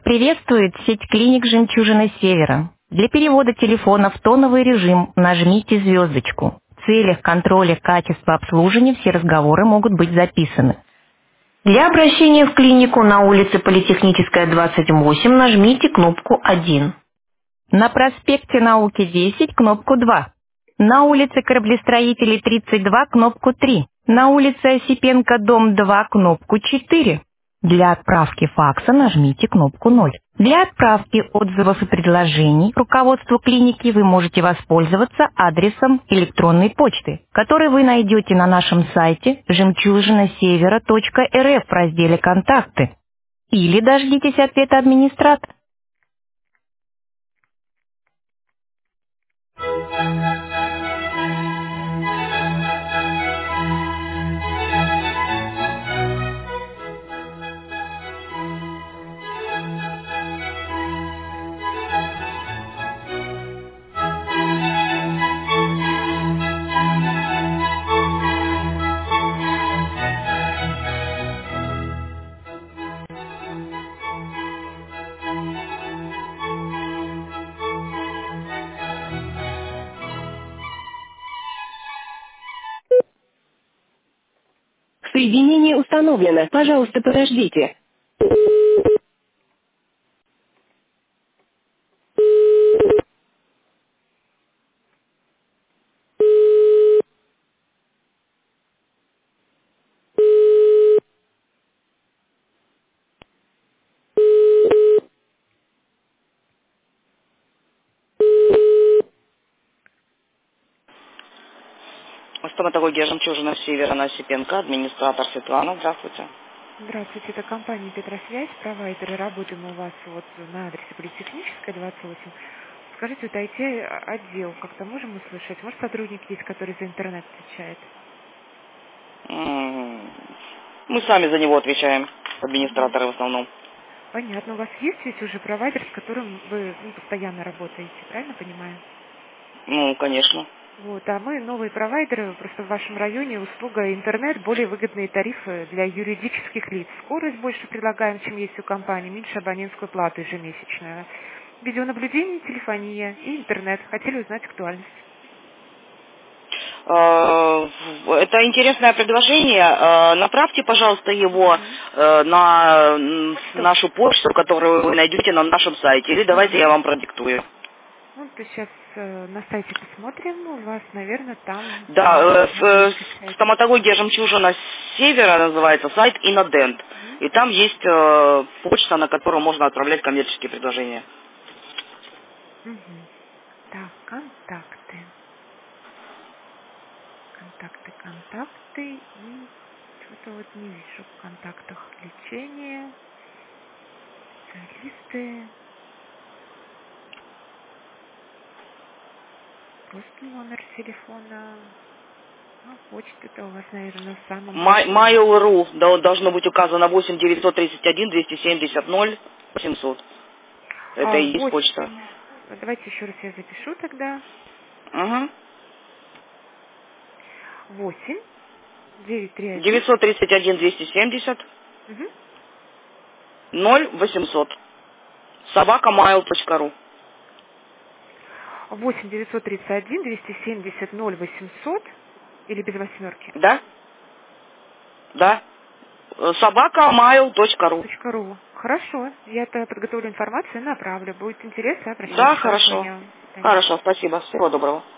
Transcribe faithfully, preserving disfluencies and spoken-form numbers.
Приветствует сеть клиник «Жемчужина Севера». Для перевода телефона в тоновый режим нажмите звездочку. В целях контроля качества обслуживания все разговоры могут быть записаны. Для обращения в клинику на улице Политехническая, двадцать восемь нажмите кнопку один. На проспекте Науки десять кнопку два. На улице Кораблестроителей тридцать два кнопку три. На улице Осипенко, дом два кнопку четыре. Для отправки факса нажмите кнопку ноль. Для отправки отзывов и предложений руководству клиники вы можете воспользоваться адресом электронной почты, который вы найдете на нашем сайте жемчужина севера точка эр эф в разделе «Контакты». Или дождитесь ответа администратора. Соединение установлено. Пожалуйста, подождите. Стоматология «Жемчужина Севера» на Осипенко, администратор Светлана. Здравствуйте. Здравствуйте, это компания «Петросвязь», провайдеры. Работаем у вас вот на адресе Политехническая, двадцать восемь. Скажите, вот ай ти-отдел, как-то можем услышать? Может, сотрудник есть, который за интернет отвечает? М, Мы сами за него отвечаем, Мгм. администраторы в основном. Понятно. У вас есть ведь уже провайдер, с которым вы ну, постоянно работаете, правильно понимаю? Ну, конечно. Вот, а мы новые провайдеры, просто в вашем районе услуга интернет, более выгодные тарифы для юридических лиц. Скорость больше предлагаем, чем есть у компании, меньше абонентскую плату ежемесячную. Видеонаблюдение, телефония и интернет. Хотели узнать актуальность. Э, Это интересное предложение. Э, Направьте, пожалуйста, его Мгм. э, на м, Что? нашу почту, которую вы найдете на нашем сайте. Или давайте я Ага. вам продиктую. Ну, то сейчас э, на сайте посмотрим. У вас, наверное, там Да, на, э, на с- э, английской связи. стоматология «Жемчужина Севера» называется сайт Инодент. Мгм. И там есть э, почта, на которую можно отправлять коммерческие предложения. Мгм. Так, контакты. Контакты, контакты. И что-то вот не вижу в контактах. Лечение, специалисты. Просто номер телефона. Ну, почта-то у вас, наверное, в самом верхнем. Mail.ru да, должно быть указано восемь девятьсот тридцать один двести семьдесят ноль восемьсот. Это А, и есть почта. восемь. Давайте еще раз я запишу тогда. Угу. Восемь, девять, три, один. девятьсот тридцать один двести семьдесят Угу. ноль восемьсот. собака mail точка ру. восемь девятьсот тридцать один двести семьдесят ноль восемьсот или без восьмерки. Да? Да. собака mail точка ру. Точка ру. Хорошо. Я тогда подготовлю информацию и направлю. Будет интересно, обращайтесь. Да, Хорошего хорошо. дня. До свидания. Хорошо, спасибо. Всего доброго.